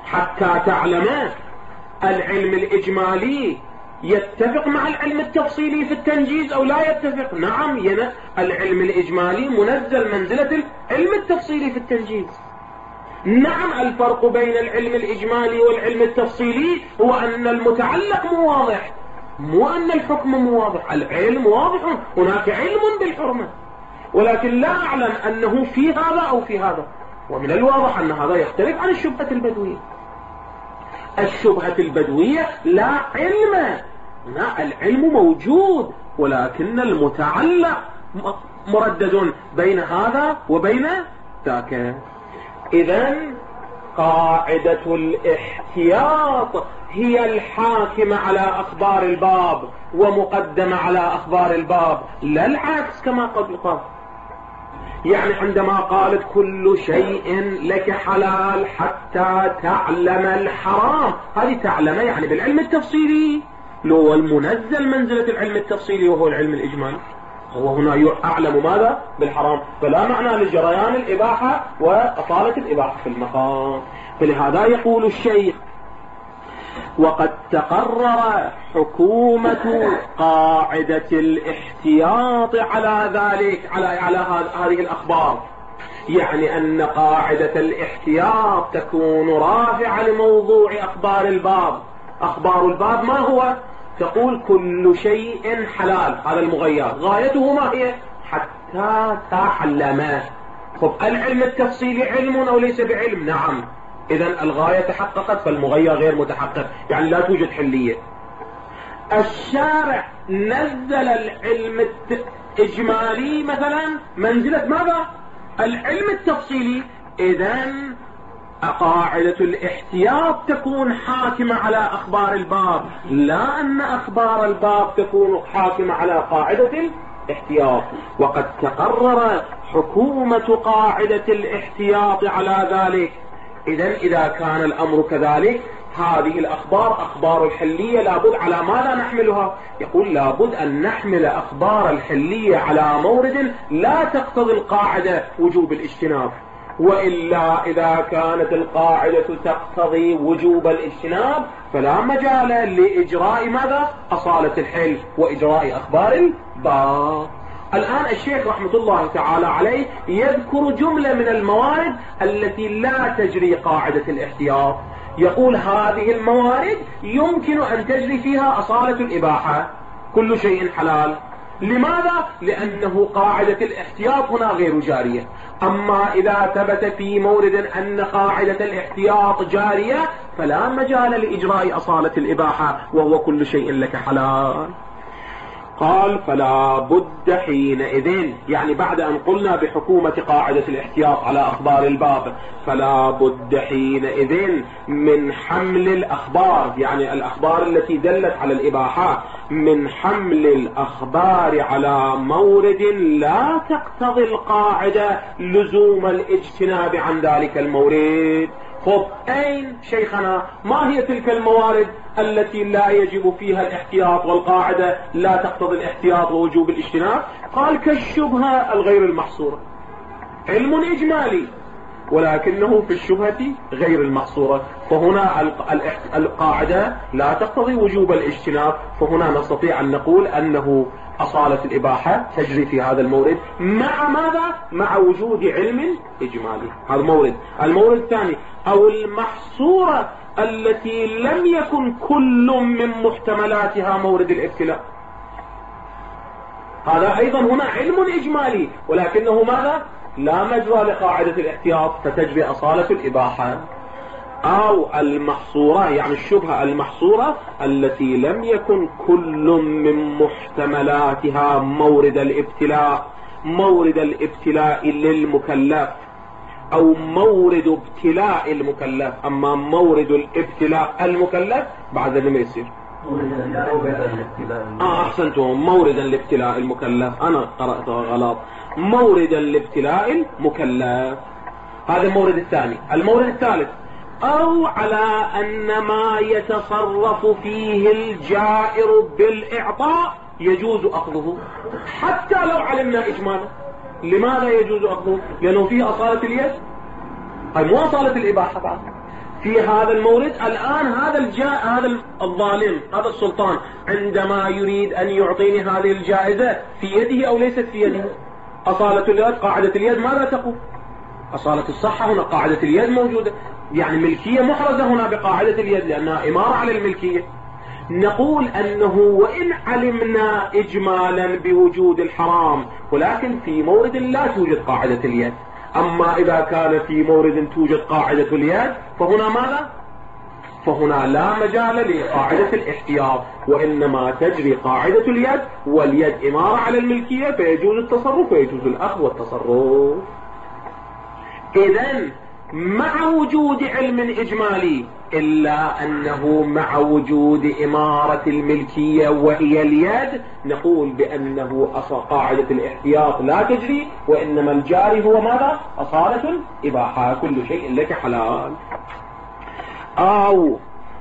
حتى تعلم العلم الإجمالي يتفق مع العلم التفصيلي في التنجيز أو لا يتفق. نعم، العلم الإجمالي منزل منزلة العلم التفصيلي في التنجيز. نعم، الفرق بين العلم الإجمالي والعلم التفصيلي هو أن المتعلق مو واضح، مو أن الحكم مو واضح. العلم واضح، هناك علم بالحرمة، ولكن لا أعلم أنه في هذا أو في هذا. ومن الواضح أن هذا يختلف عن الشبهة البدوية. الشبهة البدوية لا علم، لا، العلم موجود ولكن المتعلق مردد بين هذا وبين ذاك. إذن قاعدة الاحتياط هي الحاكمة على أخبار الباب ومقدمة على أخبار الباب، لا العكس كما قد يقال. يعني عندما قالت كل شيء لك حلال حتى تعلم الحرام، هذه تعلم يعني بالعلم التفصيلي، لو المنزل منزلة العلم التفصيلي وهو العلم الإجمالي. هو هنا أعلم ماذا؟ بالحرام، فلا معنى لجريان الإباحة وأصالة الإباحة في المقام. فلهذا يقول الشيخ: وقد تقرر حكومة قاعدة الاحتياط على ذلك، على على هذه الأخبار. يعني أن قاعدة الاحتياط تكون رافعة لموضوع أخبار الباب. أخبار الباب ما هو؟ تقول كل شيء حلال، هذا المغير، غايته ما هي؟ حتى تعلمه. خب، العلم التفصيلي علم أو ليس بعلم؟ نعم. إذن الغاية تحققت فالمغير غير متحقق، يعني لا توجد حلية. الشارع نزل العلم الإجمالي مثلا منزلة ماذا؟ العلم التفصيلي. إذن قاعدة الاحتياط تكون حاكمة على أخبار الباب، لا أن أخبار الباب تكون حاكمة على قاعدة الاحتياط. وقد تقرر حكومة قاعدة الاحتياط على ذلك. إذن إذا كان الأمر كذلك، هذه الأخبار أخبار الحلية لابد على ماذا نحملها؟ يقول لابد أن نحمل أخبار الحلية على مورد لا تقتضي القاعدة وجوب الاجتناب، وإلا إذا كانت القاعدة تقتضي وجوب الاجتناب فلا مجال لإجراء ماذا؟ أصالة الحل وإجراء أخبار الباب. الآن الشيخ رحمة الله تعالى عليه يذكر جملة من الموارد التي لا تجري قاعدة الاحتياط. يقول هذه الموارد يمكن أن تجري فيها أصالة الإباحة، كل شيء حلال. لماذا؟ لأنه قاعدة الاحتياط هنا غير جارية. أما إذا ثبت في مورد أن قاعدة الاحتياط جارية فلا مجال لإجراء أصالة الإباحة وهو كل شيء لك حلال. قال: فلا بد حينئذ، يعني بعد أن قلنا بحكومة قاعدة الاحتياط على أخبار الباب، فلا بد حينئذ من حمل الأخبار، يعني الأخبار التي دلت على الإباحة، من حمل الأخبار على مورد لا تقتضي القاعدة لزوم الاجتناب عن ذلك المورد. خب، أين شيخنا؟ ما هي تلك الموارد التي لا يجب فيها الاحتياط والقاعدة لا تقتضي الاحتياط ووجوب الاجتناب؟ قال: كالشبهة الغير المحصورة، علم إجمالي ولكنه في الشبهة غير المحصورة، فهنا القاعدة لا تقتضي وجوب الاجتناب، فهنا نستطيع أن نقول أنه أصالة الإباحة تجري في هذا المورد مع ماذا؟ مع وجود علم إجمالي. هذا مورد. المورد الثاني: أو المحصورة التي لم يكن كل من محتملاتها مورد الابتلاء. هذا أيضا هنا علم إجمالي ولكنه ماذا؟ لا مجرى لقاعدة الاحتياط فتجري أصالة الإباحة. أو المحصورة، يعني الشبهة المحصورة التي لم يكن كل من محتملاتها مورد الابتلاء، مورد الابتلاء للمكلف أو مورد ابتلاء المكلف. أما مورد الابتلاء المكلف بعد ما يصير آه أحسنتم، موردا لابتلاء المكلف، أنا قرأتها غلط، موردا لابتلاء المكلف. هذا المورد الثاني. المورد الثالث: أو على أن ما يتصرف فيه الجائر بالإعطاء يجوز أخذه حتى لو علمنا إجمالا. لماذا يجوز أخذه؟ لأنه فيه أصالة اليد، أي مو أصالة الإباحة بعد. في هذا المورد. الآن هذا الجاء هذا الظالم هذا السلطان عندما يريد أن يعطيني هذه الجائزة في يده أو ليست في يده؟ أصالة اليد، قاعدة اليد ماذا تقول؟ أصالة الصحة هنا قاعدة اليد موجودة، يعني ملكية محرزة هنا بقاعدة اليد لأنها إمارة على الملكية. نقول أنه وإن علمنا إجمالا بوجود الحرام ولكن في مورد لا توجد قاعدة اليد. أما إذا كان في مورد توجد قاعدة اليد فهنا ماذا؟ فهنا لا مجال لقاعدة الاحتياط، وإنما تجري قاعدة اليد، واليد إمارة على الملكية فيجوز التصرف ويجوز الأخذ والتصرف. إذن مع وجود علم إجمالي إلا أنه مع وجود إمارة الملكية وهي اليد نقول بأنه أصل قاعدة الاحتياط لا تجري، وإنما الجاري هو ماذا؟ أصالة الإباحة، كل شيء لك حلال. أو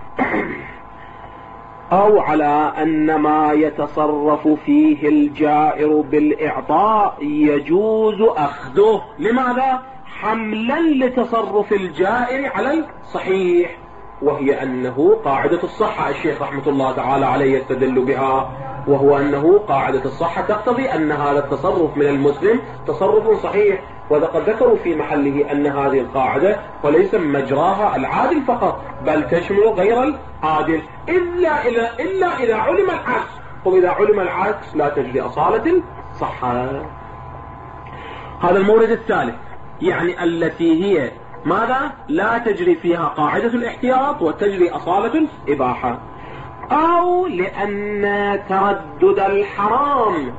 أو على أن ما يتصرف فيه الجائر بالإعطاء يجوز أخذه. لماذا؟ حملا لتصرف الجائر على الصحيح، وهي أنه قاعدة الصحة الشيخ رحمة الله تعالى عليه يستدل بها، وهو أنه قاعدة الصحة تقتضي أن هذا التصرف من المسلم تصرف صحيح. وقد ذكروا في محله أن هذه القاعدة وليس مجراها العادل فقط بل تشمل غير العادل إلا, إلا, إلا إذا علم العكس، وإذا علم العكس لا تجري أصالة الصحة. هذا المورد الثالث، يعني التي هي ماذا؟ لا تجري فيها قاعدة الاحتياط وتجري أصالة الإباحة. أو لأن تردد الحرام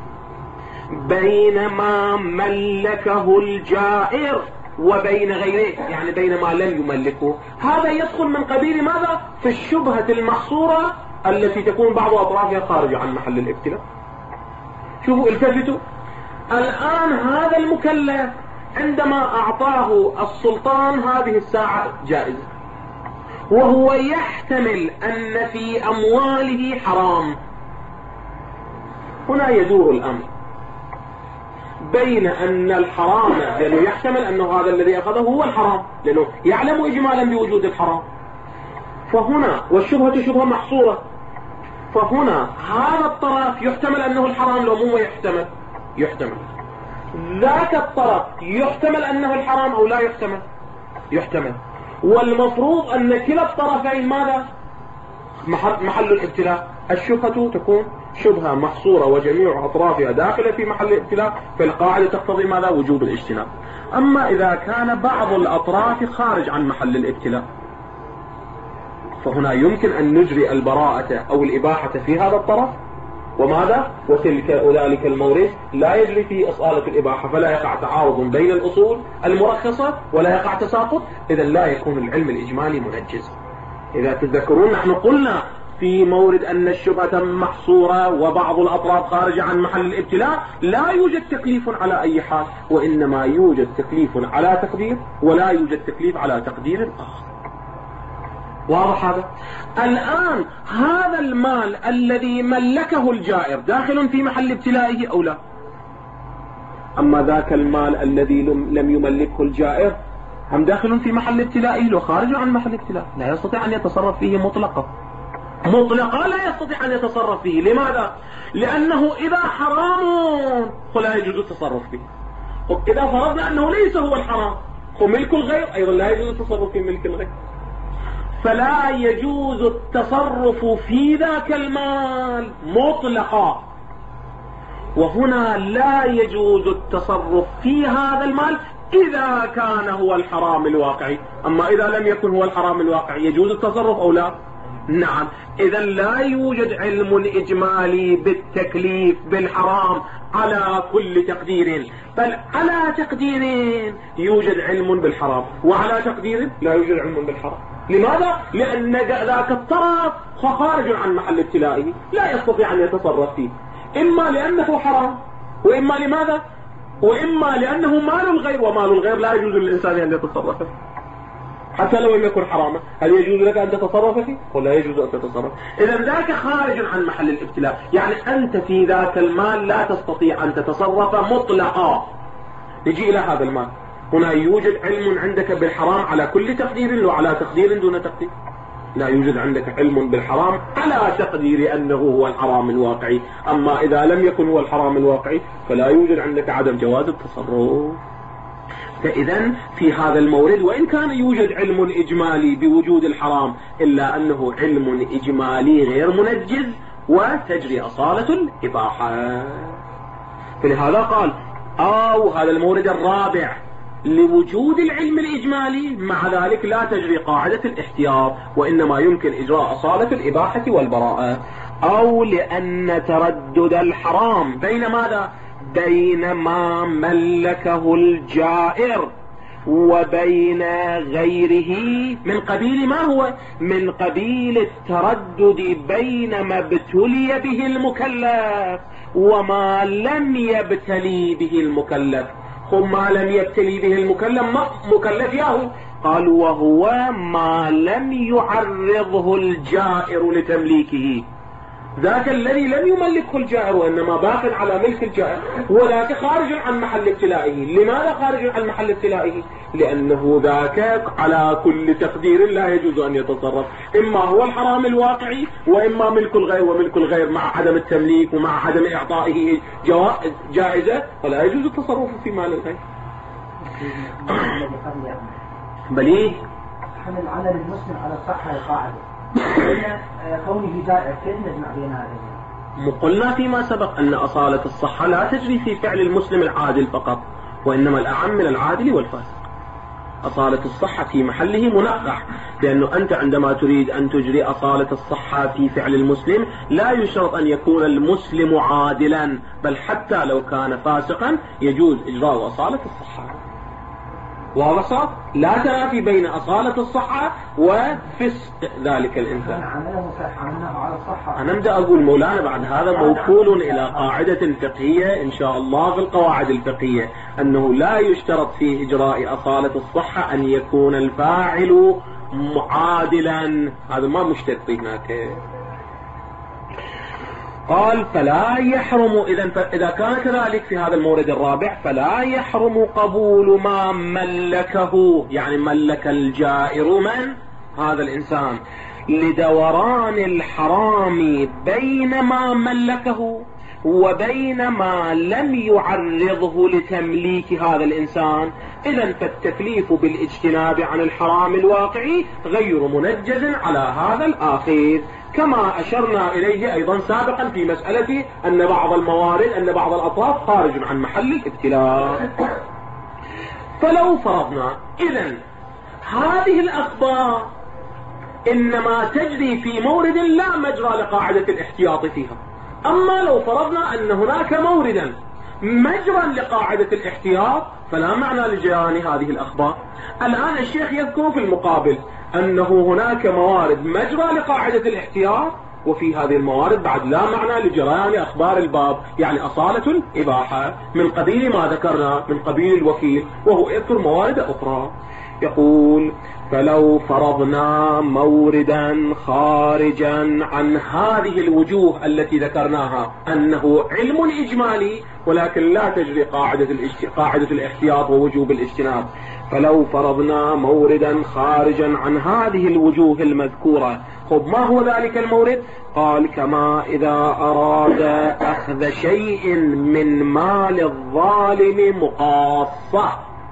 بين ما ملكه الجائر وبين غيره، يعني بين ما لم يملكه، هذا يدخل من قبيل ماذا؟ في الشبهة المحصورة التي تكون بعض أطرافها خارجة عن محل الابتلاء. شوفوا التفتوا، الآن هذا المكلف عندما أعطاه السلطان هذه الساعة جائزة وهو يحتمل أن في أمواله حرام، هنا يدور الأمر بين أن الحرام، لأنه يحتمل أنه هذا الذي أخذه هو الحرام لأنه يعلم إجمالا بوجود الحرام، فهنا والشبهة شبهة محصورة، فهنا هذا الطرف يحتمل أنه الحرام لو مو يحتمل يحتمل ذاك الطرف يحتمل أنه الحرام أو لا يحتمل يحتمل، والمفروض أن كلا الطرفين ماذا؟ محل, محل الابتلاء. الشبهة تكون شبهة محصورة وجميع أطرافها داخلة في محل الابتلاء، فالقاعدة تقتضي ماذا؟ وجوب الاجتناب. أما إذا كان بعض الأطراف خارج عن محل الابتلاء فهنا يمكن أن نجري البراءة أو الإباحة في هذا الطرف، وماذا؟ وتلك أولئك المورد لا يجري فيه إصالة الإباحة، فلا يقع تعارض بين الأصول المرخصة ولا يقع تساقط، إذا لا يكون العلم الإجمالي منجز. إذا تذكرون نحن قلنا في مورد أن الشبهة محصورة وبعض الأطراف خارجة عن محل الابتلاء لا يوجد تكليف على أي حال، وإنما يوجد تكليف على تقدير ولا يوجد تكليف على تقدير آخر. واضح هذا؟ الآن هذا المال الذي ملكه الجائر داخل في محل ابتلائه أو لا؟ أما ذاك المال الذي لم يملكه الجائر هم داخل في محل ابتلائه لو خارج عن محل ابتلاء لا يستطيع أن يتصرف فيه مطلقا مطلقا لا يستطيع أن يتصرف فيه. لماذا؟ لأنه إذا حرام فلا يجوز التصرف فيه، إذا فرضنا أنه ليس هو الحرام وملك الغير أيضا لا يجوز التصرف في ملك الغير، فلا يجوز التصرف في ذاك المال مطلقا. وهنا لا يجوز التصرف في هذا المال إذا كان هو الحرام الواقعي. أما إذا لم يكن هو الحرام الواقعي يجوز التصرف أو لا؟ نعم. إذا لا يوجد علم إجمالي بالتكليف بالحرام على كل تقدير، بل على تقدير يوجد علم بالحرام وعلى تقدير لا يوجد علم بالحرام. لماذا؟ لأن ذاك الطرف خارج عن محل ابتلائه لا يستطيع أن يتصرف فيه، إما لأنه حرام وإما لماذا؟ وإما لأنه مال الغير، ومال الغير لا يجوز للإنسان أن يتصرف فيه حتى لو لم يكن حراما. هل يجوز لك أن تتصرف فيه ولا يجوز أن تتصرف؟ إذا ذاك خارج عن محل الابتلاء، يعني أنت في ذاك المال لا تستطيع أن تتصرف مطلقا. نجي إلى هذا المال، هنا يوجد علم عندك بالحرام على كل تقدير وعلى تقدير دون تقدير. لا يوجد عندك علم بالحرام على تقدير أنه هو الحرام الواقعي، أما إذا لم يكن هو الحرام الواقعي فلا يوجد عندك عدم جواز التصرف. فإذا في هذا المورد وإن كان يوجد علم إجمالي بوجود الحرام إلا أنه علم إجمالي غير منجز وتجري أصالة الإباحة. فلهذا قال أو هذا المورد الرابع لوجود العلم الإجمالي مع ذلك لا تجري قاعدة الاحتياط وإنما يمكن إجراء أصالة الإباحة والبراءة، أو لأن تردد الحرام بين ماذا؟ بين ما ملكه الجائر وبين غيره من قبيل ما هو؟ من قبيل التردد بين ما ابتلي به المكلف وما لم يبتلي به المكلف. هم ما لم يبتلي به المكلف ما مكلف ياهو، قال وهو ما لم يعرضه الجائر لتمليكه، ذاك الذي لم يملكه الجائر وإنما باق على ملك الجائر وذاك خارج عن محل ابتلائه. لماذا خارج عن محل ابتلائه؟ لأنه ذاك على كل تقدير لا يجوز أن يتصرف، إما هو الحرام الواقعي وإما ملك الغير، وملك الغير مع عدم التمليك ومع عدم إعطائه جائزة فلا يجوز التصرف في مال الغير. بليه حمل على المسلم على الصحة القاعدة كونه جائر، كيف نجمع بين هذين؟ قلنا فيما سبق أن أصالة الصحة لا تجري في فعل المسلم العادل فقط، وإنما الأعم من العادل والفاسق. أصالة الصحة في محله منقح، لأنه أنت عندما تريد أن تجري أصالة الصحة في فعل المسلم لا يشرط أن يكون المسلم عادلا، بل حتى لو كان فاسقا يجوز إجراء أصالة الصحة. واضح؟ لا تنافي بين أصالة الصحة وفسق ذلك الإنسان. أنا بدي أقول مولانا بعد هذا موكول إلى قاعدة فقهية إن شاء الله في القواعد الفقهية أنه لا يشترط في إجراء أصالة الصحة أن يكون الفاعل معادلا، هذا ما مشترط هناك. قال فلا يحرم، إذا إذا كان كذلك في هذا المورد الرابع فلا يحرم قبول ما ملكه، يعني ملك الجائر من هذا الإنسان، لدوران الحرام بين ما ملكه وبين ما لم يعرضه لتمليك هذا الإنسان. إذن فالتكليف بالاجتناب عن الحرام الواقعي غير منجز على هذا الآخر، كما أشرنا إليه أيضا سابقا في مسألة أن بعض الموارد أن بعض الأطراف خارج عن محل الابتلاء. فلو فرضنا إذن هذه الأخبار إنما تجري في مورد لا مجرى لقاعدة الاحتياط فيها، أما لو فرضنا أن هناك موردا مجرى لقاعدة الاحتياط فلا معنى لجريان هذه الأخبار. الآن الشيخ يذكر في المقابل أنه هناك موارد مجرى لقاعدة الاحتياط وفي هذه الموارد بعد لا معنى لجريان أخبار الباب، يعني أصالة الإباحة من قبيل ما ذكرنا من قبيل الوكيل، وهو يذكر موارد أخرى. يقول فلو فرضنا موردا خارجا عن هذه الوجوه التي ذكرناها أنه علم إجمالي ولكن لا تجري قاعدة, قاعدة الاحتياط ووجوب الاجتناب، فلو فرضنا موردا خارجا عن هذه الوجوه المذكورة، خب ما هو ذلك المورد؟ قال كما إذا أراد أخذ شيء من مال الظالم مقاصة.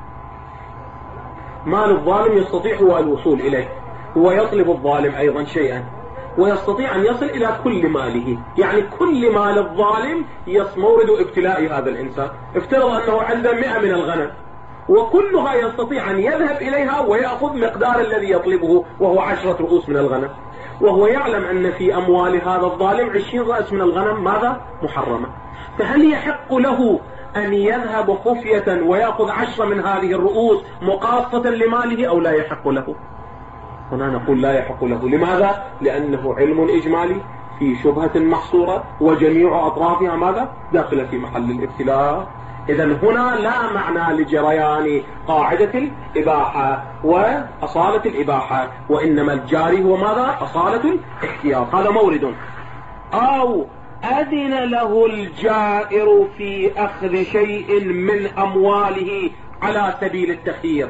مال الظالم يستطيع هو الوصول إليه، هو يطلب الظالم أيضا شيئا ويستطيع أن يصل إلى كل ماله، يعني كل مال الظالم يمورد ابتلاء هذا الإنسان. افترض أنه عنده مئة من الغنم وكلها يستطيع أن يذهب إليها ويأخذ مقدار الذي يطلبه وهو عشرة رؤوس من الغنم، وهو يعلم أن في أموال هذا الظالم عشرين رأس من الغنم ماذا؟ محرمة. فهل يحق له أن يذهب خفية ويأخذ عشرة من هذه الرؤوس مقاصة لماله أو لا يحق له؟ هنا نقول لا يحق له. لماذا؟ لأنه علم إجمالي في شبهة محصورة وجميع أطرافها ماذا؟ داخلة في محل الابتلاء. إذن هنا لا معنى لجريان قاعدة الإباحة وأصالة الإباحة، وإنما الجاري هو ماذا؟ أصالة الاحتياط. هذا مورد. أو أذن له الجائر في أخذ شيء من أمواله على سبيل التخيير.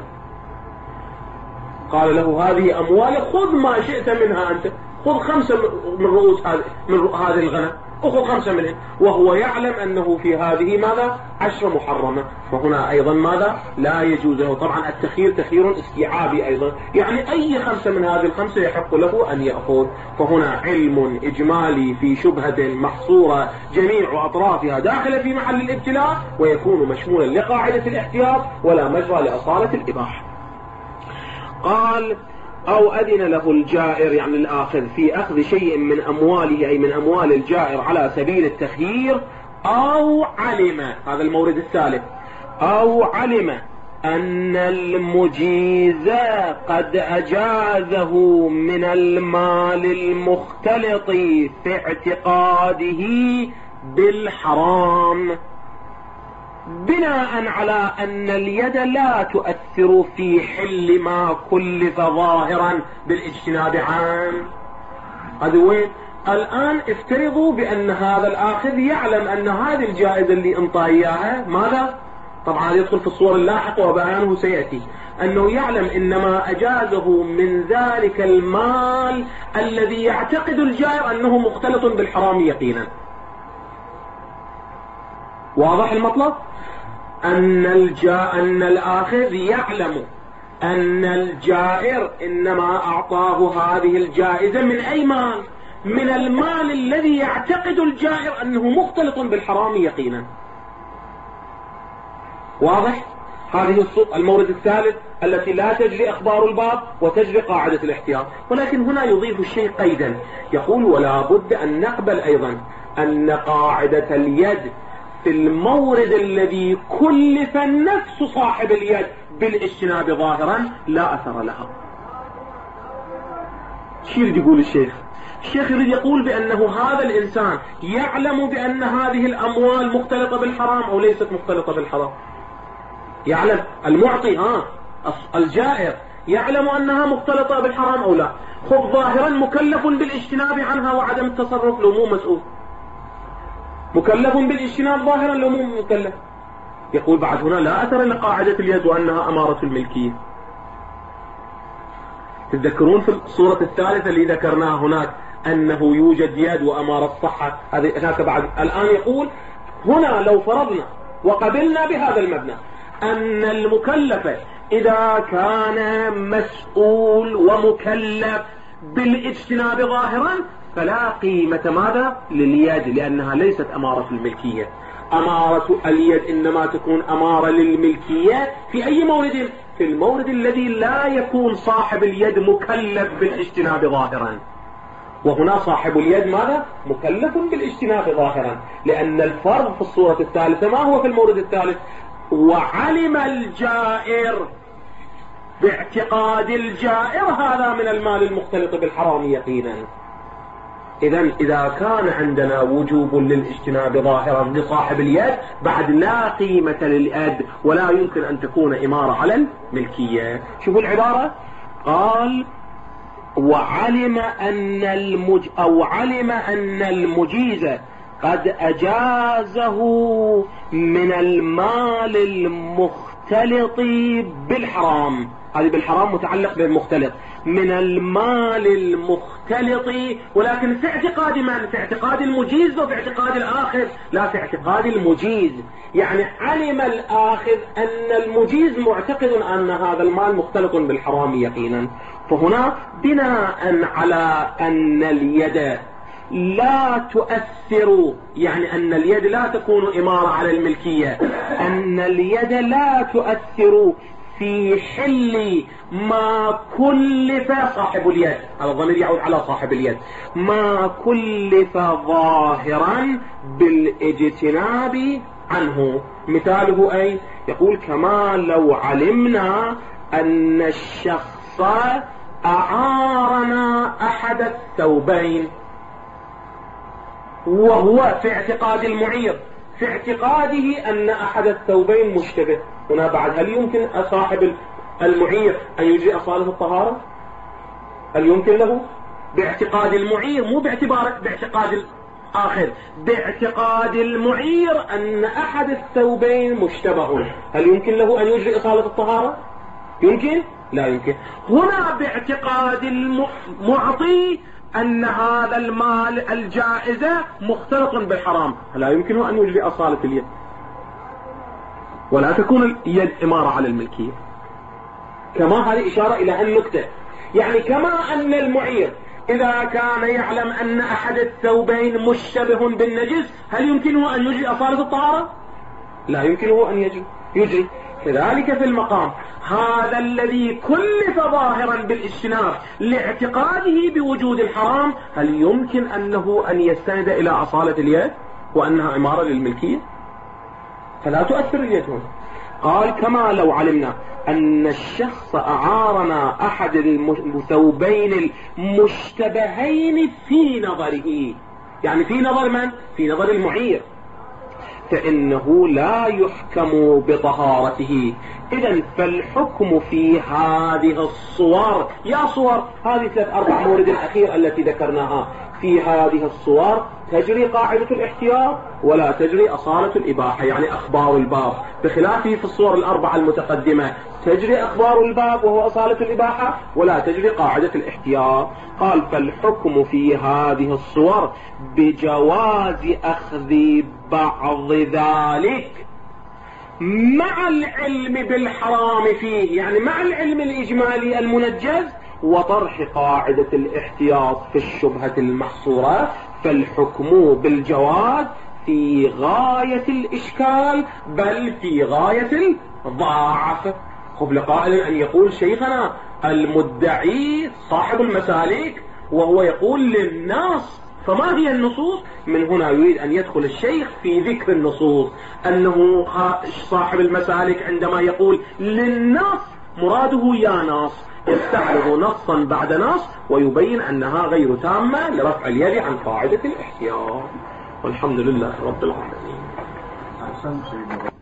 قال له هذه أموال خذ ما شئت منها أنت، خذ خمسة من رؤوس هذه من هذه الغنم، أخذ خمسة منهم، وهو يعلم أنه في هذه ماذا؟ عشرة محرمة. فهنا أيضا ماذا؟ لا يجوز له. طبعا التخيير تخيير استيعابي أيضا، يعني أي خمسة من هذه الخمسة يحق له أن يأخذ. فهنا علم إجمالي في شبهة محصورة جميع أطرافها داخلة في محل الابتلاء، ويكون مشمولا لقاعدة الاحتياط ولا مجرى لأصالة الإباحة. قال أو أذن له الجائر يعني الآخذ في أخذ شيء من أمواله أي من أموال الجائر على سبيل التخيير، أو علم، هذا المورد الثالث، أو علم أن المجيز قد أجازه من المال المختلط في اعتقاده بالحرام، بناء على أن اليد لا تؤثر في حل ما كلف ظاهرا بالاجتناب عنه. هذا وين؟ الآن افترضوا بأن هذا الآخذ يعلم أن هذه الجائزة اللي انطى إياها ماذا؟ طبعا يدخل في الصور اللاحقة وبيانه سيأتي، أنه يعلم إنما أجازه من ذلك المال الذي يعتقد الجائر أنه مختلط بالحرام يقينا. واضح المطلب؟ أن الجا أن الآخذ يعلم أن الجائر إنما أعطاه هذه الجائزة من أي مال؟ من المال الذي يعتقد الجائر أنه مختلط بالحرام يقينا. واضح؟ هذه المورد الثالث التي لا تجري أخبار الباب وتجري قاعدة الاحتياط. ولكن هنا يضيف الشيء قيدا، يقول ولا بد أن نقبل أيضا أن قاعدة اليد في المورد الذي كلف نفس صاحب اليد بالاجتناب ظاهرا لا أثر لها. شو يريد يقول الشيخ؟ الشيخ يريد يقول بأنه هذا الإنسان يعلم بأن هذه الأموال مختلطة بالحرام أو ليست مختلطة بالحرام. يعلم المعطي ها الجائر يعلم أنها مختلطة بالحرام أو لا. خب ظاهرا مكلف بالاجتناب عنها وعدم التصرف، لو مو مسؤول. مكلف بالاجتناب ظاهرا لو مو مكلف. يقول بعد هنا لا أثر لقاعدة اليد وأنها أمارة الملكية. تتذكرون في الصورة الثالثة اللي ذكرناها هناك أنه يوجد يد وأمارة صحة، هذه هناك بعد. الآن يقول هنا لو فرضنا وقبلنا بهذا المبنى أن المكلف إذا كان مسؤول ومكلف بالاجتناب ظاهرا فلا قيمة ماذا لليد، لأنها ليست أمارة الملكية. أمارة اليد إنما تكون أمارة للملكية في أي مورد؟ في المورد الذي لا يكون صاحب اليد مكلف بالاجتناب ظاهرا. وهنا صاحب اليد ماذا؟ مكلف بالاجتناب ظاهرا، لأن الفرض في الصورة الثالثة ما هو في المورد الثالث؟ وعلم الجائر باعتقاد الجائر هذا من المال المختلط بالحرام يقينا. إذن إذا كان عندنا وجوب للاجتناب ظاهرا لصاحب اليد بعد لا قيمة لليد ولا يمكن أن تكون إمارة على الملكية. شوفوا العبارة، قال وعلم أن المج أو علم أن المجيز قد أجازه من المال المختلط بالحرام. هذه بالحرام متعلق بالمختلط، من المال المختلط، ولكن في اعتقاد من؟ في اعتقاد المجيز وفي اعتقاد الآخذ، لا في اعتقاد المجيز. يعني علم الآخذ أن المجيز معتقد أن هذا المال مختلط بالحرام يقينا. فهنا بناء على أن اليد لا تؤثر، يعني أن اليد لا تكون إمارة على الملكية، أن اليد لا تؤثر في حل ما كلف صاحب اليد، هذا الضمير يعود على صاحب اليد، ما كلف ظاهرا بالاجتناب عنه. مثاله أي؟ يقول كما لو علمنا أن الشخص أعارنا أحد الثوبين، وهو في اعتقاد المعير في اعتقاده أن أحد الثوبين مشتبه. هنا بعد هل يمكن صاحب المعير أن يجري أصالة الطهارة؟ هل يمكن له؟ باعتقاد المعير، مو باعتبار باعتقاد آخر باعتقاد المعير أن أحد الثوبين مشتبه، هل يمكن له أن يجري إصالة الطهارة؟ يمكن؟ لا يمكن. هنا باعتقاد المعطي أن هذا المال الجائزة مختلط بالحرام، لا يمكنه أن يجري أصالة اليد، ولا تكون اليد إمارة على الملكية. كما هذه إشارة إلى النكتة، يعني كما أن المعير إذا كان يعلم أن أحد الثوبين مشتبه بالنجس هل يمكنه أن يجري أصالة الطهارة؟ لا يمكنه أن يجري يجري كذلك في المقام، هذا الذي كلف ظاهرا بالاجتناب لاعتقاده بوجود الحرام هل يمكن أنه أن يستند إلى أصالة اليد وأنها إمارة للملكية؟ فلا تؤثر اليد هنا. قال كما لو علمنا أن الشخص أعارنا أحد الثوبين المشتبهين في نظره، يعني في نظر من؟ في نظر المعير، فإنه لا يحكم بطهارته. إذن فالحكم في هذه الصور، يا صور هذه ثلاث أربع مورد الأخير التي ذكرناها، في هذه الصور تجري قاعدة الاحتياط ولا تجري أصالة الإباحة، يعني أخبار الباب، بخلافه في الصور الأربعة المتقدمة تجري أخبار الباب وهو أصالة الإباحة ولا تجري قاعدة الاحتياط. قال فالحكم في هذه الصور بجواز أخذ بعض ذلك مع العلم بالحرام فيه، يعني مع العلم الإجمالي المنجز، وطرح قاعدة الاحتياط في الشبهة المحصورة، فالحكم بالجواز في غاية الإشكال بل في غاية الضعف. قبل قائل أن يقول شيخنا المدعي صاحب المسالك وهو يقول للناس، فما هي النصوص؟ من هنا يريد أن يدخل الشيخ في ذكر النصوص، أنه صاحب المسالك عندما يقول للناس مراده يا ناس، يستعرض نصا بعد نص ويبين أنها غير تامة لرفع اليد عن قاعدة الاحتياط. والحمد لله رب العالمين.